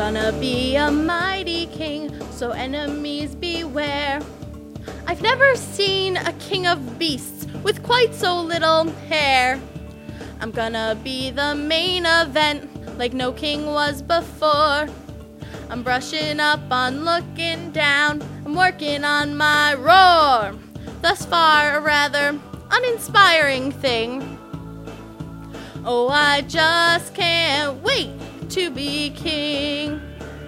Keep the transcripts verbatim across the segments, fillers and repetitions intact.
gonna be a mighty king, so enemies beware. I've never seen a king of beasts with quite so little hair. I'm gonna be the main event like no king was before. I'm brushing up on looking down, I'm working on my roar. Thus far a rather uninspiring thing. Oh, I just can't wait to be king.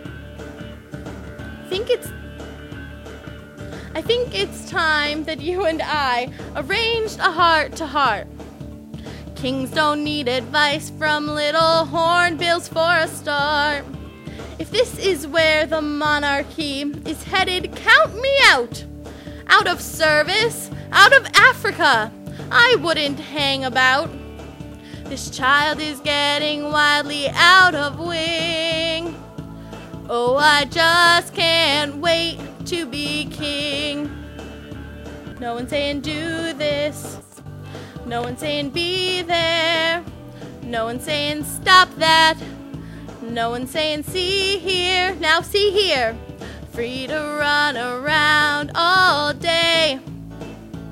I think it's I think it's time that you and I arranged a heart-to-heart. Kings don't need advice from little hornbills for a start. If this is where the monarchy is headed, count me out. Out of service, out of Africa, I wouldn't hang about. This child is getting wildly out of wing. Oh, I just can't wait to be king. No one's saying do this. No one's saying be there. No one's saying stop that. No one's saying see here. Now see here. Free to run around all day.